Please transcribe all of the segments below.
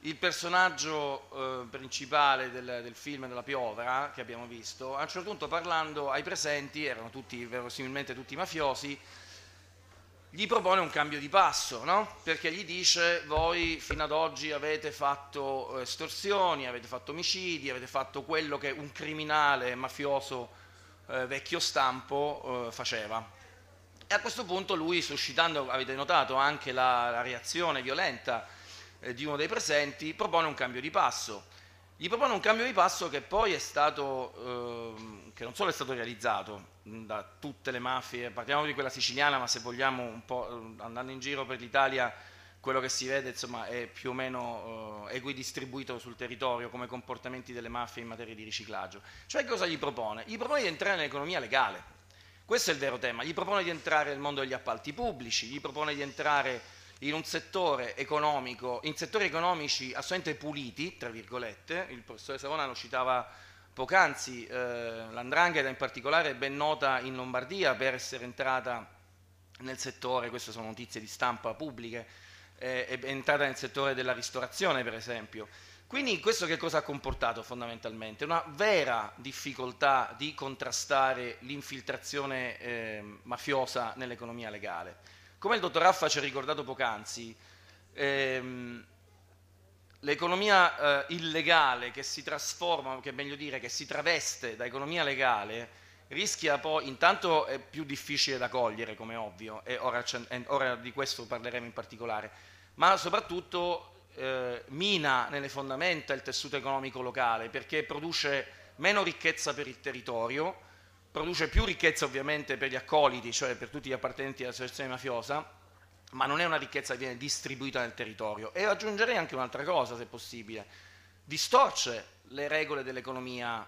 il personaggio principale del film della piovra che abbiamo visto, a un certo punto parlando ai presenti, erano tutti verosimilmente tutti mafiosi, gli propone un cambio di passo, no? Perché gli dice: voi fino ad oggi avete fatto estorsioni, avete fatto omicidi, avete fatto quello che un criminale mafioso vecchio stampo faceva. E a questo punto lui, suscitando, avete notato, anche la reazione violenta di uno dei presenti, propone un cambio di passo. Gli propone un cambio di passo che poi è stato, che non solo è stato realizzato da tutte le mafie, parliamo di quella siciliana, ma se vogliamo un po' andando in giro per l'Italia, quello che si vede insomma è più o meno equidistribuito sul territorio come comportamenti delle mafie in materia di riciclaggio. Cioè cosa gli propone? Gli propone di entrare nell'economia legale. Questo è il vero tema. Gli propone di entrare nel mondo degli appalti pubblici, gli propone di entrare in un settore economico, in settori economici assolutamente puliti, tra virgolette. Il professore Savona lo citava poc'anzi, l''ndrangheta in particolare è ben nota in Lombardia per essere entrata nel settore, queste sono notizie di stampa pubbliche, è entrata nel settore della ristorazione per esempio. Quindi questo che cosa ha comportato fondamentalmente? Una vera difficoltà di contrastare l'infiltrazione mafiosa nell'economia legale. Come il dottor Raffa ci ha ricordato poc'anzi, l'economia illegale che si trasforma, che è meglio dire che si traveste da economia legale, rischia poi, intanto è più difficile da cogliere come ovvio, e ora di questo parleremo in particolare, ma soprattutto mina nelle fondamenta il tessuto economico locale perché produce meno ricchezza per il territorio, produce più ricchezza ovviamente per gli accoliti, cioè per tutti gli appartenenti all'associazione mafiosa, ma non è una ricchezza che viene distribuita nel territorio. E aggiungerei anche un'altra cosa, se possibile: distorce le regole dell'economia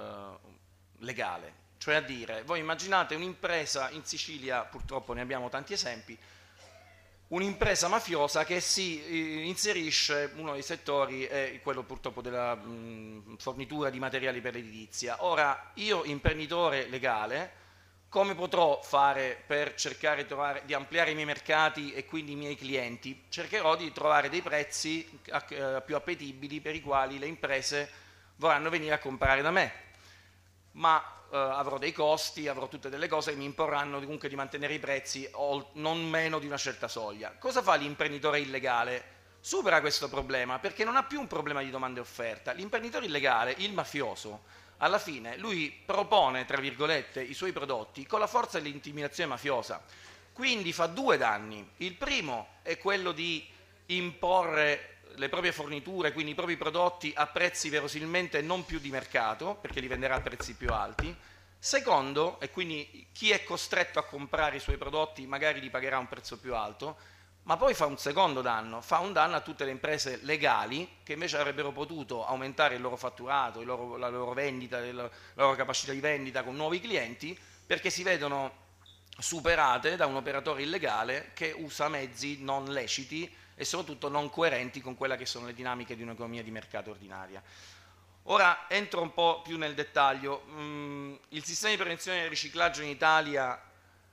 legale. Cioè a dire, voi immaginate un'impresa in Sicilia, purtroppo ne abbiamo tanti esempi, un'impresa mafiosa che si inserisce, uno dei settori è quello purtroppo della fornitura di materiali per l'edilizia. Ora, io imprenditore legale, come potrò fare per cercare di ampliare i miei mercati e quindi i miei clienti? Cercherò di trovare dei prezzi più appetibili per i quali le imprese vorranno venire a comprare da me, ma avrò dei costi, avrò tutte delle cose che mi imporranno comunque di mantenere i prezzi non meno di una certa soglia. Cosa fa l'imprenditore illegale? Supera questo problema perché non ha più un problema di domanda e offerta. L'imprenditore illegale, il mafioso, alla fine lui propone, tra virgolette, i suoi prodotti con la forza dell'intimidazione mafiosa. Quindi fa due danni. Il primo è quello di imporre le proprie forniture, quindi i propri prodotti a prezzi verosimilmente non più di mercato, perché li venderà a prezzi più alti. Secondo, e quindi chi è costretto a comprare i suoi prodotti magari li pagherà a un prezzo più alto, ma poi fa un secondo danno, fa un danno a tutte le imprese legali che invece avrebbero potuto aumentare il loro fatturato, la loro vendita, la loro capacità di vendita con nuovi clienti, perché si vedono superate da un operatore illegale che usa mezzi non leciti e soprattutto non coerenti con quelle che sono le dinamiche di un'economia di mercato ordinaria. Ora entro un po' più nel dettaglio. Il sistema di prevenzione del riciclaggio in Italia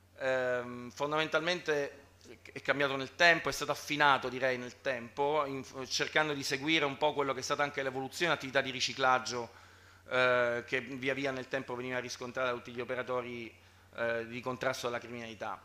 fondamentalmente è cambiato nel tempo, è stato affinato direi nel tempo, cercando di seguire un po' quello che è stata anche l'evoluzione dell'attività di riciclaggio che via via nel tempo veniva riscontrata da tutti gli operatori di contrasto alla criminalità.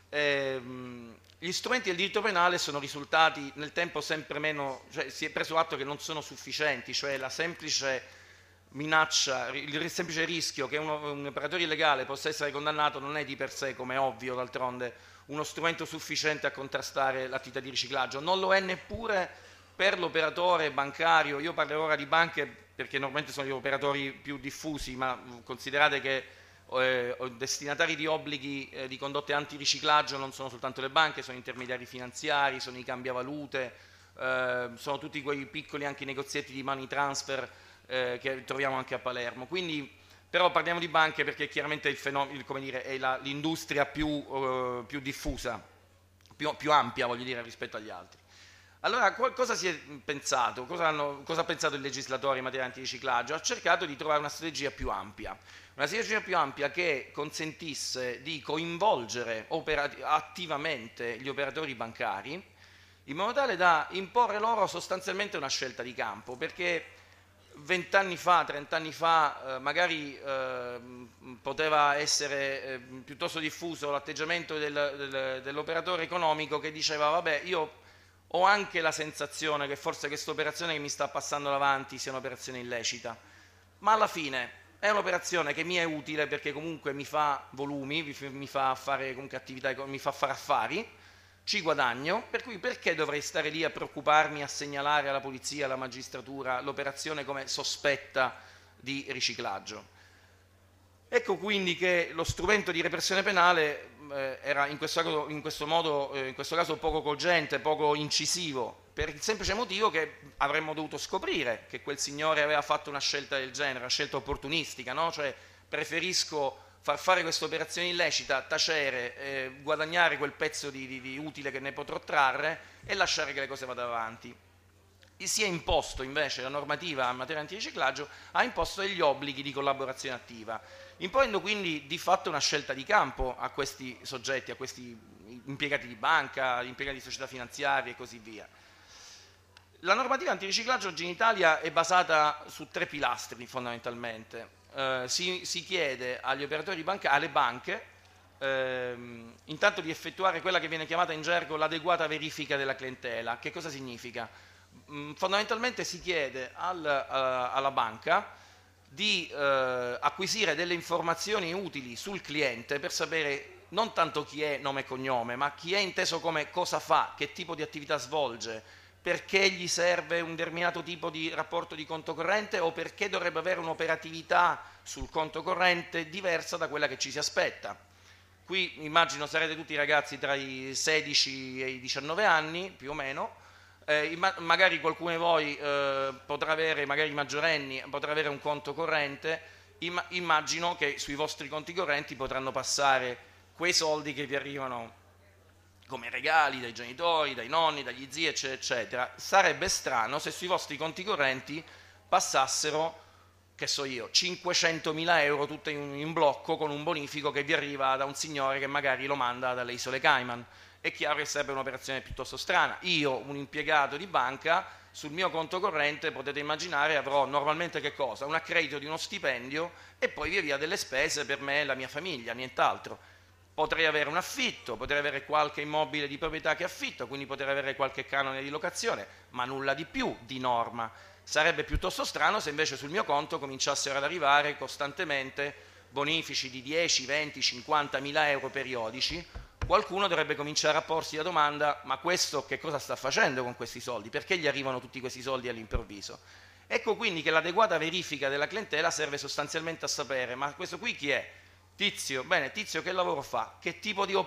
Gli strumenti del diritto penale sono risultati nel tempo sempre meno, cioè si è preso atto che non sono sufficienti, cioè la semplice minaccia, il semplice rischio che un operatore illegale possa essere condannato non è di per sé, come è ovvio d'altronde, uno strumento sufficiente a contrastare l'attività di riciclaggio, non lo è neppure per l'operatore bancario. Io parlerò ora di banche perché normalmente sono gli operatori più diffusi, ma considerate che destinatari di obblighi di condotte antiriciclaggio non sono soltanto le banche, sono intermediari finanziari, sono i cambiavalute, sono tutti quei piccoli anche negozietti di money transfer che troviamo anche a Palermo. Quindi, però parliamo di banche perché chiaramente il fenomeno, come dire, è l'industria più diffusa, più ampia, voglio dire, rispetto agli altri. Allora, cosa si è pensato? Cosa ha pensato il legislatore in materia di antiriciclaggio? Ha cercato di trovare una strategia più ampia che consentisse di coinvolgere attivamente gli operatori bancari in modo tale da imporre loro sostanzialmente una scelta di campo, perché 20 anni fa, 30 anni fa, magari poteva essere piuttosto diffuso l'atteggiamento dell'operatore economico che diceva vabbè, io ho anche la sensazione che forse questa operazione che mi sta passando davanti sia un'operazione illecita, ma alla fine è un'operazione che mi è utile perché comunque mi fa volumi, mi fa fare comunque attività, mi fa fare affari, ci guadagno, per cui perché dovrei stare lì a preoccuparmi, a segnalare alla polizia, alla magistratura l'operazione come sospetta di riciclaggio? Ecco quindi che lo strumento di repressione penale era in questo caso poco cogente, poco incisivo, per il semplice motivo che avremmo dovuto scoprire che quel signore aveva fatto una scelta del genere, una scelta opportunistica, no? Cioè preferisco far fare questa operazione illecita, tacere, guadagnare quel pezzo di utile che ne potrò trarre e lasciare che le cose vadano avanti. E si è imposto invece, la normativa in materia di antiriciclaggio ha imposto degli obblighi di collaborazione attiva, imponendo quindi di fatto una scelta di campo a questi soggetti, a questi impiegati di banca, impiegati di società finanziarie e così via. La normativa antiriciclaggio oggi in Italia è basata su 3 pilastri fondamentalmente. Si chiede agli operatori bancari, alle banche, intanto di effettuare quella che viene chiamata in gergo l'adeguata verifica della clientela. Che cosa significa? Fondamentalmente si chiede alla banca di acquisire delle informazioni utili sul cliente per sapere non tanto chi è nome e cognome, ma chi è inteso come cosa fa, che tipo di attività svolge, perché gli serve un determinato tipo di rapporto di conto corrente o perché dovrebbe avere un'operatività sul conto corrente diversa da quella che ci si aspetta. Qui immagino sarete tutti ragazzi tra i 16 e i 19 anni, più o meno, magari qualcuno di voi potrà avere, magari i maggiorenni, potrà avere un conto corrente, immagino che sui vostri conti correnti potranno passare quei soldi che vi arrivano come regali dai genitori, dai nonni, dagli zii, eccetera, eccetera. Sarebbe strano se sui vostri conti correnti passassero, che so io, 500.000 euro tutte in blocco con un bonifico che vi arriva da un signore che magari lo manda dalle isole Cayman. È chiaro che sarebbe un'operazione piuttosto strana. Io, un impiegato di banca, sul mio conto corrente, potete immaginare, avrò normalmente che cosa? Un accredito di uno stipendio e poi via via delle spese per me e la mia famiglia, nient'altro. Potrei avere un affitto, potrei avere qualche immobile di proprietà che affitto, quindi potrei avere qualche canone di locazione, ma nulla di più di norma. Sarebbe piuttosto strano se invece sul mio conto cominciassero ad arrivare costantemente bonifici di 10, 20, 50.000 euro periodici. Qualcuno dovrebbe cominciare a porsi la domanda: ma questo che cosa sta facendo con questi soldi? Perché gli arrivano tutti questi soldi all'improvviso? Ecco quindi che l'adeguata verifica della clientela serve sostanzialmente a sapere: ma questo qui chi è? Tizio, bene, Tizio che lavoro fa? Che tipo di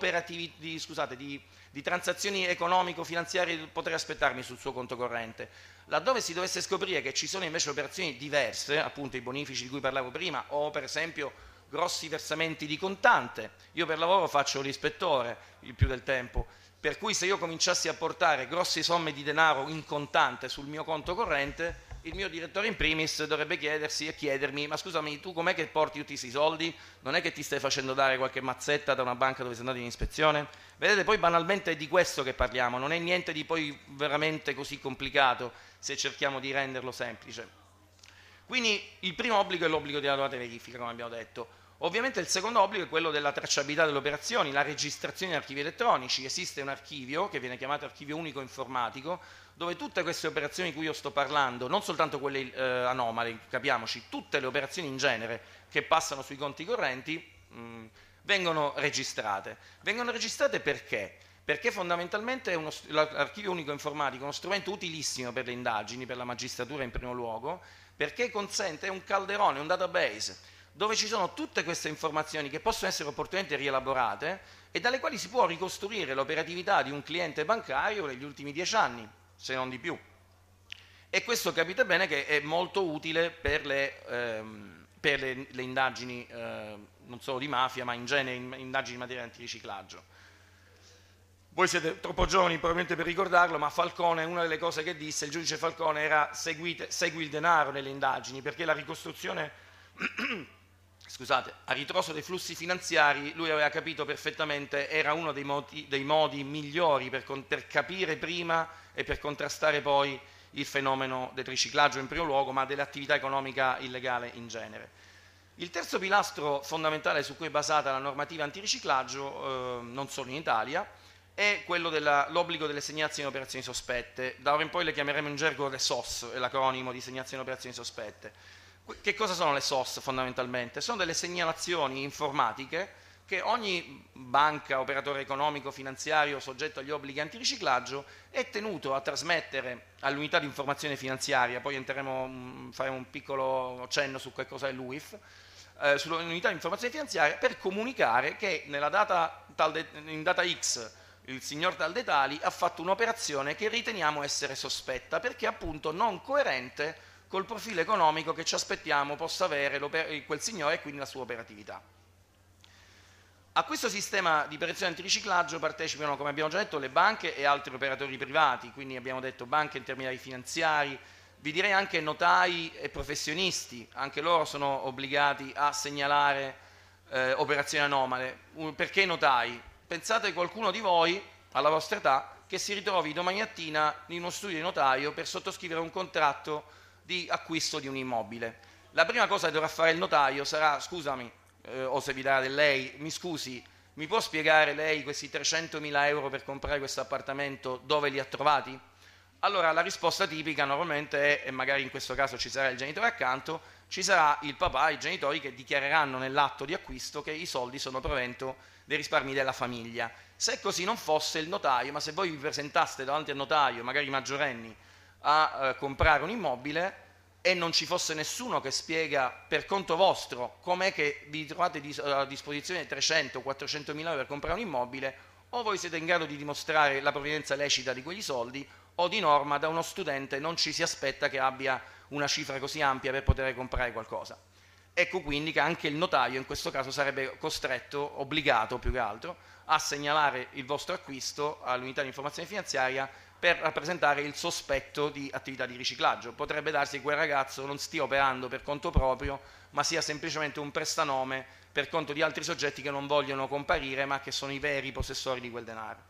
di transazioni economico-finanziarie potrei aspettarmi sul suo conto corrente? Laddove si dovesse scoprire che ci sono invece operazioni diverse, appunto i bonifici di cui parlavo prima, o per esempio grossi versamenti di contante. Io per lavoro faccio l'ispettore il più del tempo, per cui se io cominciassi a portare grosse somme di denaro in contante sul mio conto corrente, il mio direttore in primis dovrebbe chiedersi e chiedermi: ma scusami, tu com'è che porti tutti questi soldi? Non è che ti stai facendo dare qualche mazzetta da una banca dove sei andato in ispezione? Vedete, poi banalmente è di questo che parliamo, non è niente di poi veramente così complicato se cerchiamo di renderlo semplice. Quindi il primo obbligo è l'obbligo di adeguata verifica, come abbiamo detto. Ovviamente il secondo obbligo è quello della tracciabilità delle operazioni, la registrazione in archivi elettronici. Esiste un archivio che viene chiamato archivio unico informatico, dove tutte queste operazioni di cui io sto parlando, non soltanto quelle anomale, capiamoci, tutte le operazioni in genere che passano sui conti correnti vengono registrate. Vengono registrate perché? Perché fondamentalmente l'archivio unico informatico è uno strumento utilissimo per le indagini, per la magistratura in primo luogo, perché consente un calderone, un database, dove ci sono tutte queste informazioni che possono essere opportunamente rielaborate e dalle quali si può ricostruire l'operatività di un cliente bancario negli ultimi 10 anni, se non di più. E questo capite bene che è molto utile per le indagini, non solo di mafia, ma in genere indagini in materia di antiriciclaggio. Voi siete troppo giovani probabilmente per ricordarlo, ma Falcone, una delle cose che disse, il giudice Falcone, era segui il denaro nelle indagini, perché la ricostruzione scusate, a ritroso dei flussi finanziari, lui aveva capito perfettamente, era uno dei modi migliori per capire prima e per contrastare poi il fenomeno del riciclaggio in primo luogo, ma dell'attività economica illegale in genere. Il terzo pilastro fondamentale su cui è basata la normativa antiriciclaggio, non solo in Italia, è quello dell'obbligo delle segnalazioni di operazioni sospette. Da ora in poi le chiameremo in gergo le SOS, è l'acronimo di segnalazioni di operazioni sospette. Che cosa sono le SOS fondamentalmente? Sono delle segnalazioni informatiche che ogni banca, operatore economico, finanziario, soggetto agli obblighi antiriciclaggio è tenuto a trasmettere all'unità di informazione finanziaria, poi faremo un piccolo cenno su che cosa è l'UIF, sull'unità di informazione finanziaria per comunicare che in data X il signor Taldetali ha fatto un'operazione che riteniamo essere sospetta perché appunto non coerente col profilo economico che ci aspettiamo possa avere quel signore e quindi la sua operatività. A questo sistema di operazione antiriciclaggio partecipano, come abbiamo già detto, le banche e altri operatori privati, quindi abbiamo detto banche e intermediari finanziari, vi direi anche notai e professionisti, anche loro sono obbligati a segnalare operazioni anomale. Perché notai? Pensate qualcuno di voi, alla vostra età, che si ritrovi domani mattina in uno studio di notaio per sottoscrivere un contratto di acquisto di un immobile. La prima cosa che dovrà fare il notaio sarà: scusami, o se vi darà del lei, mi scusi, mi può spiegare lei questi 300.000 euro per comprare questo appartamento dove li ha trovati? Allora la risposta tipica normalmente è, e magari in questo caso ci sarà il genitore accanto, ci sarà il papà, i genitori che dichiareranno nell'atto di acquisto che i soldi sono provento dei risparmi della famiglia. Se così non fosse, il notaio, ma se voi vi presentaste davanti al notaio, magari maggiorenni, a comprare un immobile e non ci fosse nessuno che spiega per conto vostro com'è che vi trovate a disposizione 300-400 mila euro per comprare un immobile, o voi siete in grado di dimostrare la provenienza lecita di quegli soldi, o di norma da uno studente non ci si aspetta che abbia una cifra così ampia per poter comprare qualcosa. Ecco quindi che anche il notaio in questo caso sarebbe costretto, obbligato più che altro, a segnalare il vostro acquisto all'unità di informazione finanziaria per rappresentare il sospetto di attività di riciclaggio. Potrebbe darsi che quel ragazzo non stia operando per conto proprio, ma sia semplicemente un prestanome per conto di altri soggetti che non vogliono comparire, ma che sono i veri possessori di quel denaro.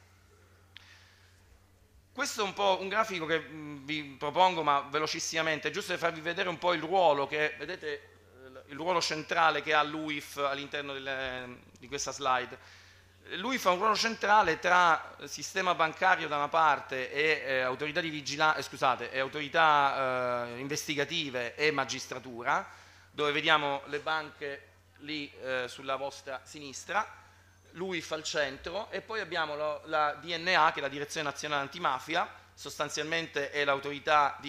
Questo è un po' un grafico che vi propongo, ma velocissimamente, giusto per farvi vedere un po' il ruolo che, vedete, il ruolo centrale che ha l'UIF all'interno di questa slide. Lui fa un ruolo centrale tra sistema bancario da una parte e autorità di vigilanza, e autorità investigative e magistratura, dove vediamo le banche lì sulla vostra sinistra, l'UIF al centro, e poi abbiamo la DNA, che è la Direzione Nazionale Antimafia, sostanzialmente è l'autorità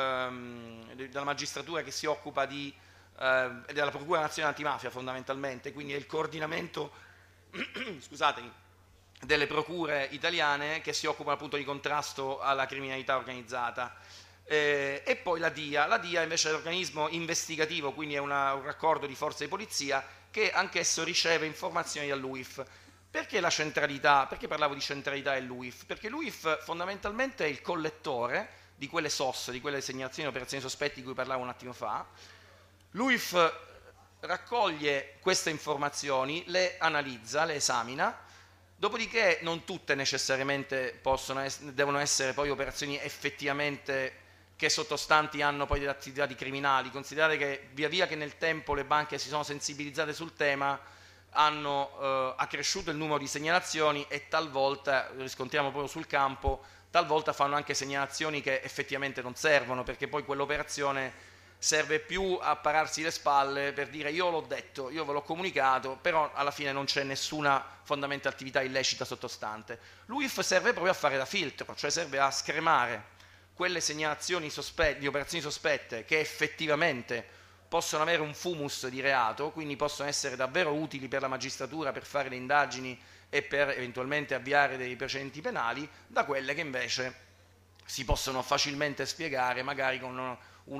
della magistratura che si occupa della Procura Nazionale Antimafia fondamentalmente, quindi è il coordinamento scusatemi, delle procure italiane che si occupano appunto di contrasto alla criminalità organizzata. E poi la DIA invece è l'organismo investigativo, quindi è un raccordo di forze di polizia che anch'esso riceve informazioni dall'UIF. Perché la centralità? Perché parlavo di centralità dell'UIF? Perché l'UIF fondamentalmente è il collettore di quelle SOS, di quelle segnalazioni e operazioni sospetti di cui parlavo un attimo fa. L'UIF raccoglie queste informazioni, le analizza, le esamina, dopodiché non tutte necessariamente devono essere poi operazioni effettivamente che sottostanti hanno poi delle attività di criminali. Considerate che via via che nel tempo le banche si sono sensibilizzate sul tema, hanno accresciuto il numero di segnalazioni e talvolta, riscontriamo proprio sul campo, talvolta fanno anche segnalazioni che effettivamente non servono, perché poi quell'operazione serve più a pararsi le spalle per dire: io l'ho detto, io ve l'ho comunicato, però alla fine non c'è nessuna fondamental attività illecita sottostante. L'UIF serve proprio a fare da filtro, cioè serve a scremare quelle segnalazioni di operazioni sospette che effettivamente possono avere un fumus di reato, quindi possono essere davvero utili per la magistratura per fare le indagini e per eventualmente avviare dei procedimenti penali, da quelle che invece si possono facilmente spiegare magari con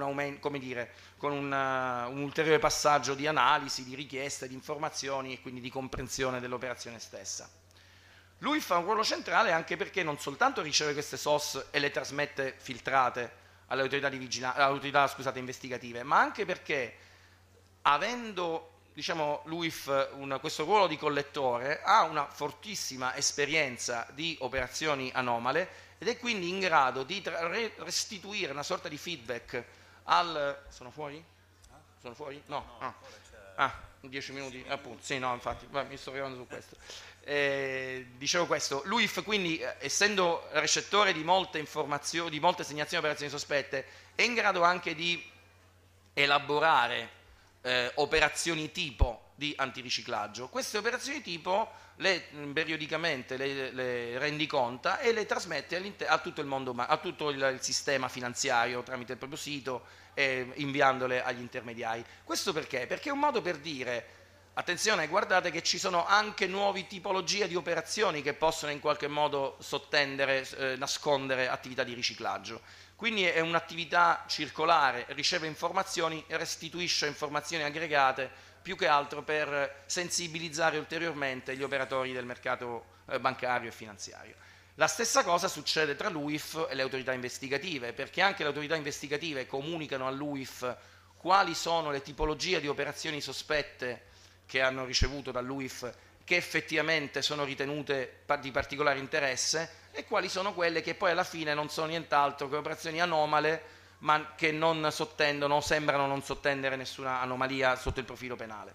un ulteriore passaggio di analisi, di richieste, di informazioni e quindi di comprensione dell'operazione stessa. Lui fa un ruolo centrale anche perché non soltanto riceve queste SOS e le trasmette filtrate alle autorità investigative, ma anche perché, avendo diciamo, l'UIF questo ruolo di collettore ha una fortissima esperienza di operazioni anomale ed è quindi in grado di restituire una sorta di feedback al... Sono fuori? Sono fuori? No. Ah, 10 minuti, appunto. Sì, no, infatti, mi sto arrivando su questo. Dicevo questo, l'UIF quindi, essendo recettore di molte informazioni, di molte segnalazioni di operazioni sospette, è in grado anche di elaborare operazioni tipo di antiriciclaggio. Queste operazioni tipo periodicamente le rendiconta e le trasmette a tutto il mondo, a tutto il sistema finanziario tramite il proprio sito, inviandole agli intermediari. Questo perché? Perché è un modo per dire: attenzione, guardate che ci sono anche nuove tipologie di operazioni che possono in qualche modo sottendere, nascondere attività di riciclaggio. Quindi è un'attività circolare, riceve informazioni, restituisce informazioni aggregate, più che altro per sensibilizzare ulteriormente gli operatori del mercato bancario e finanziario. La stessa cosa succede tra l'UIF e le autorità investigative, perché anche le autorità investigative comunicano all'UIF quali sono le tipologie di operazioni sospette che hanno ricevuto dall'UIF, che effettivamente sono ritenute di particolare interesse, e quali sono quelle che poi alla fine non sono nient'altro che operazioni anomale, ma che non sottendono o sembrano non sottendere nessuna anomalia sotto il profilo penale.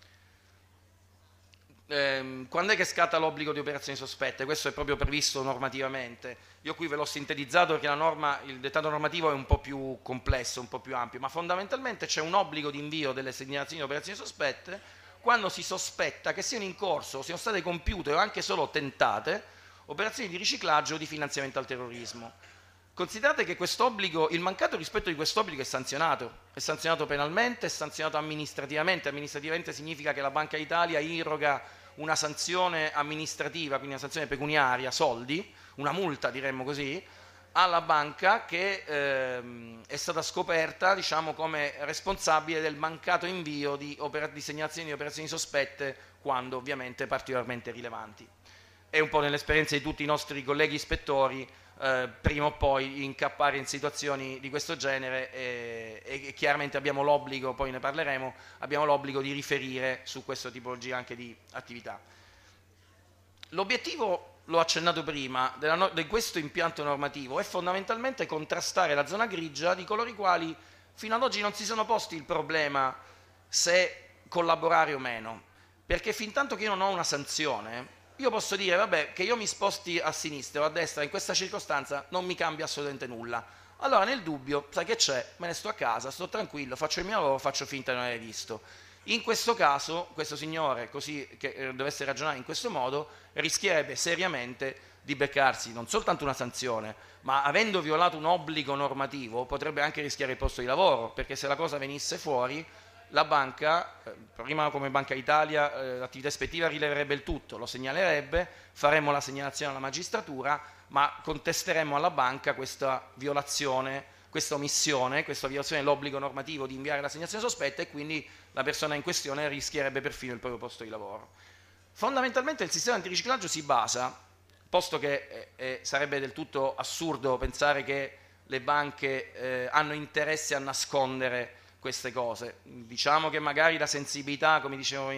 Quando è che scatta l'obbligo di operazioni sospette? Questo è proprio previsto normativamente. Io qui ve l'ho sintetizzato perché il dettato normativo è un po' più complesso, un po' più ampio, ma fondamentalmente c'è un obbligo di invio delle segnalazioni di operazioni sospette quando si sospetta che siano in corso, siano state compiute o anche solo tentate operazioni di riciclaggio o di finanziamento al terrorismo. Considerate che quest'obbligo, il mancato rispetto di quest'obbligo è sanzionato penalmente, è sanzionato amministrativamente. Amministrativamente significa che la Banca d'Italia irroga una sanzione amministrativa, quindi una sanzione pecuniaria, soldi, una multa diremmo così, alla banca che è stata scoperta, diciamo, come responsabile del mancato invio di segnalazioni di operazioni sospette, quando ovviamente particolarmente rilevanti. È un po' nell'esperienza di tutti i nostri colleghi ispettori, prima o poi incappare in situazioni di questo genere e chiaramente abbiamo l'obbligo, poi ne parleremo, abbiamo l'obbligo di riferire su questa tipologia anche di attività. L'obiettivo, l'ho accennato prima, di questo impianto normativo è fondamentalmente contrastare la zona grigia di coloro i quali fino ad oggi non si sono posti il problema se collaborare o meno, perché fin tanto che io non ho una sanzione, io posso dire, vabbè, che io mi sposti a sinistra o a destra in questa circostanza non mi cambia assolutamente nulla. Allora nel dubbio, sai che c'è? Me ne sto a casa, sto tranquillo, faccio il mio lavoro, faccio finta di non aver visto. In questo caso, questo signore, così che dovesse ragionare in questo modo, rischierebbe seriamente di beccarsi non soltanto una sanzione, ma avendo violato un obbligo normativo potrebbe anche rischiare il posto di lavoro, perché se la cosa venisse fuori, la banca, prima come Banca d'Italia, l'attività ispettiva rileverebbe il tutto, lo segnalerebbe, faremmo la segnalazione alla magistratura, ma contesteremmo alla banca questa violazione, questa omissione, questa violazione dell'obbligo normativo di inviare la segnalazione sospetta, e quindi la persona in questione rischierebbe perfino il proprio posto di lavoro. Fondamentalmente il sistema antiriciclaggio si basa, posto che sarebbe del tutto assurdo pensare che le banche hanno interesse a nascondere queste cose. Diciamo che magari la sensibilità, come dicevo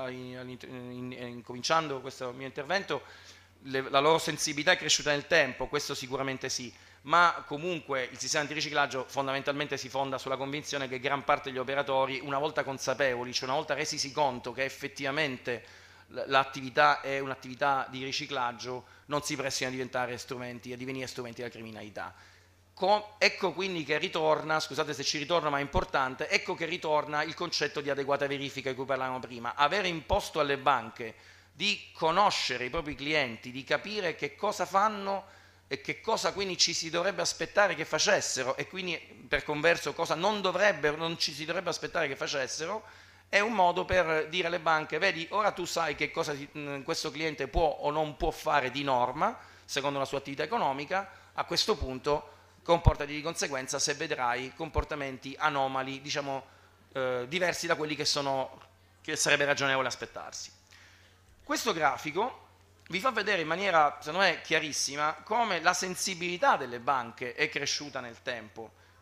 incominciando questo mio intervento, la loro sensibilità è cresciuta nel tempo, questo sicuramente sì, ma comunque il sistema antiriciclaggio fondamentalmente si fonda sulla convinzione che gran parte degli operatori, una volta consapevoli, cioè una volta resisi conto che effettivamente l'attività è un'attività di riciclaggio, non si prestino a divenire strumenti della criminalità. Ecco quindi che ritorna, scusate se ci ritorno ma è importante, ecco che ritorna il concetto di adeguata verifica di cui parlavamo prima. Avere imposto alle banche di conoscere i propri clienti, di capire che cosa fanno e che cosa quindi ci si dovrebbe aspettare che facessero, e quindi per converso cosa non ci si dovrebbe aspettare che facessero, è un modo per dire alle banche: vedi, ora tu sai che cosa questo cliente può o non può fare di norma, secondo la sua attività economica, a questo punto comportati di conseguenza se vedrai comportamenti anomali, diciamo diversi da quelli che sarebbe ragionevole aspettarsi. Questo grafico vi fa vedere in maniera, secondo me, chiarissima come la sensibilità delle banche è cresciuta nel tempo.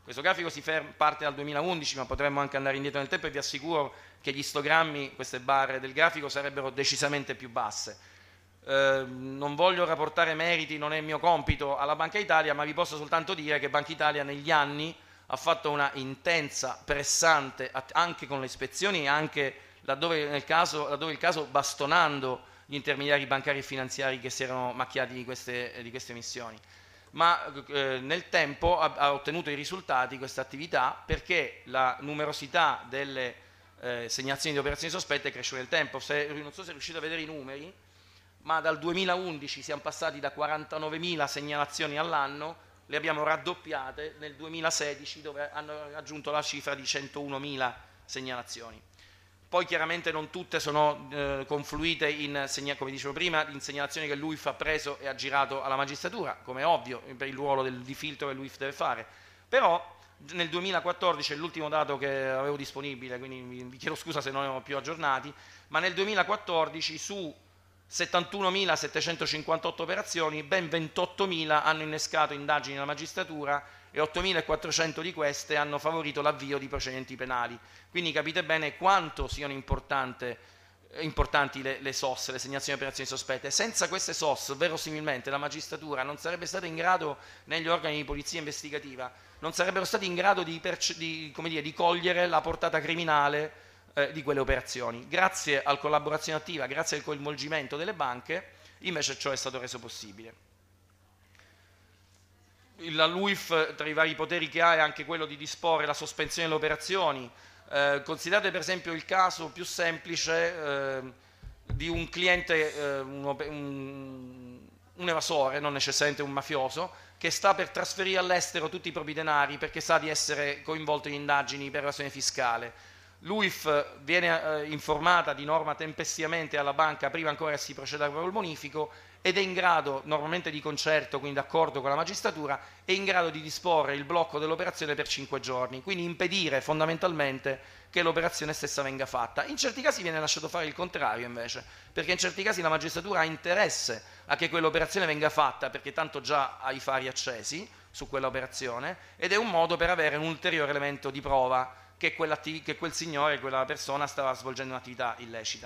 Questo grafico parte dal 2011, ma potremmo anche andare indietro nel tempo, e vi assicuro che gli istogrammi, queste barre del grafico, sarebbero decisamente più basse. Non voglio rapportare meriti, non è il mio compito, alla Banca Italia, ma vi posso soltanto dire che Banca Italia negli anni ha fatto una intensa, pressante, anche con le ispezioni, anche laddove il caso bastonando gli intermediari bancari e finanziari che si erano macchiati di queste emissioni. Ma nel tempo ha ottenuto i risultati questa attività, perché la numerosità delle segnalazioni di operazioni sospette cresce nel tempo. Non so se riuscite a vedere i numeri, ma dal 2011 siamo passati da 49.000 segnalazioni all'anno, le abbiamo raddoppiate nel 2016, dove hanno raggiunto la cifra di 101.000 segnalazioni. Poi chiaramente non tutte sono confluite come dicevo prima, in segnalazioni che l'UIF ha preso e ha girato alla magistratura, come è ovvio, per il ruolo di filtro che l'UIF deve fare. Però nel 2014 è l'ultimo dato che avevo disponibile, quindi vi chiedo scusa se non erano più aggiornati, ma nel 2014 su 71.758 operazioni, ben 28.000 hanno innescato indagini alla magistratura e 8.400 di queste hanno favorito l'avvio di procedimenti penali. Quindi capite bene quanto siano importanti le SOS, le segnalazioni di operazioni sospette. Senza queste SOS, verosimilmente, la magistratura non sarebbe stata in grado, negli organi di polizia investigativa, non sarebbero stati in grado di cogliere la portata criminale di quelle operazioni. Grazie alla collaborazione attiva, grazie al coinvolgimento delle banche, invece ciò è stato reso possibile. La LUIF, tra i vari poteri che ha, è anche quello di disporre la sospensione delle operazioni. Considerate per esempio il caso più semplice di un cliente, un evasore, non necessariamente un mafioso, che sta per trasferire all'estero tutti i propri denari perché sa di essere coinvolto in indagini per evasione fiscale. L'UIF viene informata di norma tempestivamente alla banca prima ancora che si proceda al bonifico, ed è in grado, normalmente di concerto, quindi d'accordo con la magistratura, è in grado di disporre il blocco dell'operazione per 5 giorni, quindi impedire fondamentalmente che l'operazione stessa venga fatta. In certi casi viene lasciato fare il contrario invece, perché in certi casi la magistratura ha interesse a che quell'operazione venga fatta, perché tanto già ha i fari accesi su quell'operazione, ed è un modo per avere un ulteriore elemento di prova che quel signore, quella persona stava svolgendo un'attività illecita.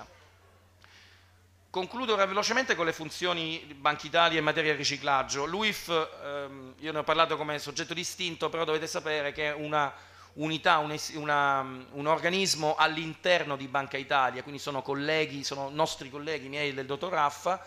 Concludo velocemente con le funzioni di Banca Italia in materia di riciclaggio. L'UIF, io ne ho parlato come soggetto distinto, però dovete sapere che è una unità, un organismo all'interno di Banca Italia, quindi sono nostri colleghi, miei e del dottor Raffa,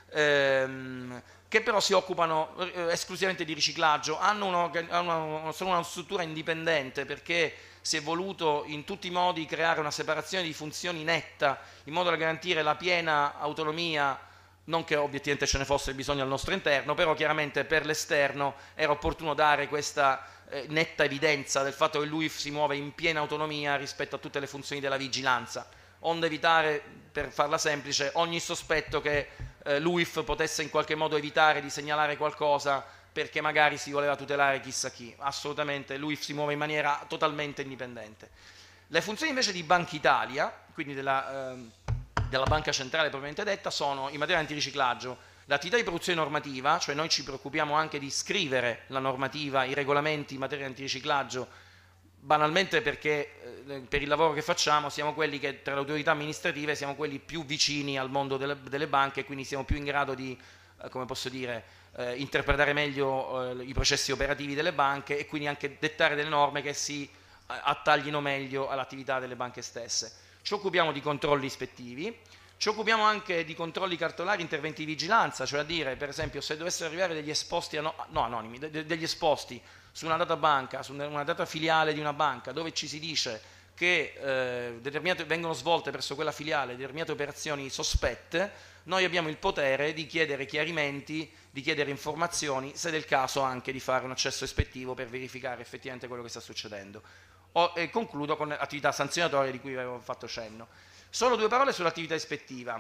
che però si occupano esclusivamente di riciclaggio. Sono una struttura indipendente, perché si è voluto in tutti i modi creare una separazione di funzioni netta, in modo da garantire la piena autonomia, non che obiettivamente ce ne fosse bisogno al nostro interno, però chiaramente per l'esterno era opportuno dare questa netta evidenza del fatto che l'UIF si muove in piena autonomia rispetto a tutte le funzioni della vigilanza, onde evitare, per farla semplice, ogni sospetto che l'UIF potesse in qualche modo evitare di segnalare qualcosa perché magari si voleva tutelare chissà chi. Assolutamente, l'UIF si muove in maniera totalmente indipendente. Le funzioni invece di Banca Italia, quindi della banca centrale propriamente detta, sono in materia di antiriciclaggio l'attività di produzione normativa, cioè noi ci preoccupiamo anche di scrivere la normativa, i regolamenti in materia di antiriciclaggio, banalmente perché per il lavoro che facciamo siamo quelli che tra le autorità amministrative siamo quelli più vicini al mondo delle banche, quindi siamo più in grado di, come posso dire, interpretare meglio i processi operativi delle banche, e quindi anche dettare delle norme che si attaglino meglio all'attività delle banche stesse. Ci occupiamo di controlli ispettivi, ci occupiamo anche di controlli cartolari, interventi di vigilanza, cioè a dire, per esempio, se dovessero arrivare degli esposti anonimi, degli esposti su una data banca, su una data filiale di una banca, dove ci si dice che vengono svolte presso quella filiale determinate operazioni sospette, noi abbiamo il potere di chiedere chiarimenti, di chiedere informazioni, se del caso anche di fare un accesso ispettivo per verificare effettivamente quello che sta succedendo. E concludo con attività sanzionatorie di cui avevo fatto cenno. Solo 2 parole sull'attività ispettiva.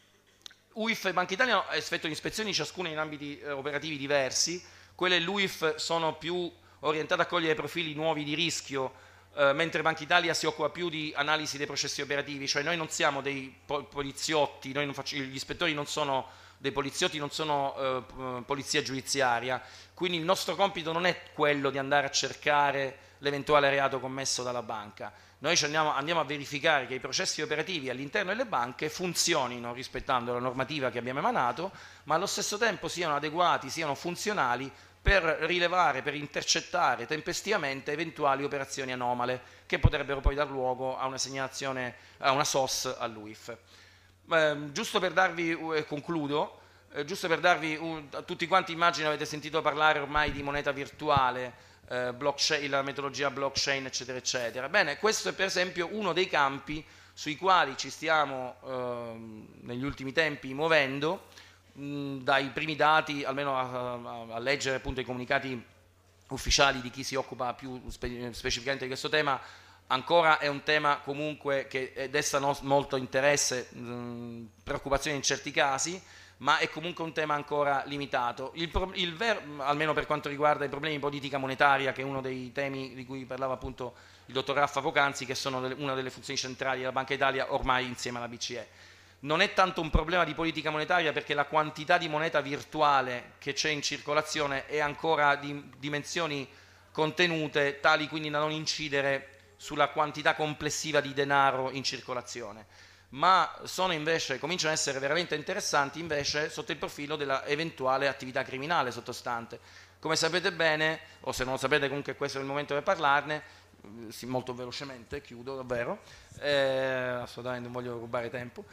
UIF e Banca Italia effettuano ispezioni ciascuna in ambiti operativi diversi. Quelle dell'UIF sono più orientate a cogliere profili nuovi di rischio, mentre Banca Italia si occupa più di analisi dei processi operativi, cioè noi non siamo dei poliziotti, gli ispettori non dei poliziotti non sono polizia giudiziaria, quindi il nostro compito non è quello di andare a cercare l'eventuale reato commesso dalla banca. Noi andiamo a verificare che i processi operativi all'interno delle banche funzionino rispettando la normativa che abbiamo emanato, ma allo stesso tempo siano adeguati, siano funzionali per rilevare, per intercettare tempestivamente eventuali operazioni anomale che potrebbero poi dar luogo a una segnalazione, a una SOS all'UIF. Giusto per darvi, concludo, tutti quanti immagino avete sentito parlare ormai di moneta virtuale, blockchain, la metodologia blockchain, eccetera, eccetera. Bene, questo è per esempio uno dei campi sui quali ci stiamo negli ultimi tempi muovendo, dai primi dati, almeno a leggere appunto i comunicati ufficiali di chi si occupa più specificamente di questo tema. Ancora è un tema comunque che desta molto interesse, preoccupazione in certi casi, ma è comunque un tema ancora limitato. Almeno per quanto riguarda i problemi di politica monetaria, che è uno dei temi di cui parlava appunto il dottor Raffa poc'anzi, che sono una delle funzioni centrali della Banca d'Italia ormai insieme alla BCE. Non è tanto un problema di politica monetaria, perché la quantità di moneta virtuale che c'è in circolazione è ancora di dimensioni contenute, tali quindi da non incidere sulla quantità complessiva di denaro in circolazione, ma cominciano ad essere veramente interessanti invece sotto il profilo della eventuale attività criminale sottostante. Come sapete bene, o se non lo sapete comunque questo è il momento per parlarne, molto velocemente, chiudo davvero, assolutamente non voglio rubare tempo,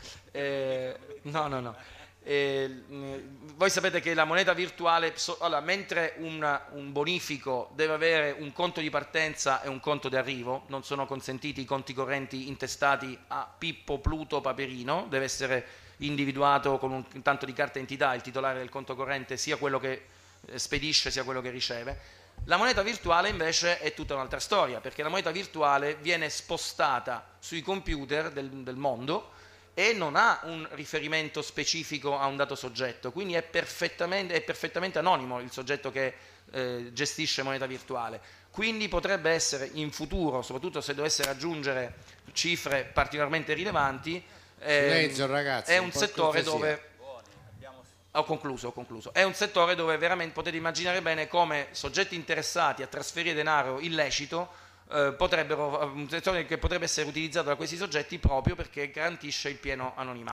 voi sapete che la moneta virtuale, mentre un bonifico deve avere un conto di partenza e un conto di arrivo, non sono consentiti i conti correnti intestati a Pippo, Pluto, Paperino, deve essere individuato con un tanto di carta d'identità il titolare del conto corrente, sia quello che spedisce sia quello che riceve. La moneta virtuale invece è tutta un'altra storia, perché la moneta virtuale viene spostata sui computer del mondo e non ha un riferimento specifico a un dato soggetto, quindi è perfettamente anonimo il soggetto che gestisce moneta virtuale. Quindi potrebbe essere in futuro, soprattutto se dovesse raggiungere cifre particolarmente rilevanti, ragazzi, è un settore dove... Ho concluso. È un settore dove veramente potete immaginare bene come soggetti interessati a trasferire denaro illecito un settore che potrebbe essere utilizzato da questi soggetti proprio perché garantisce il pieno anonimato.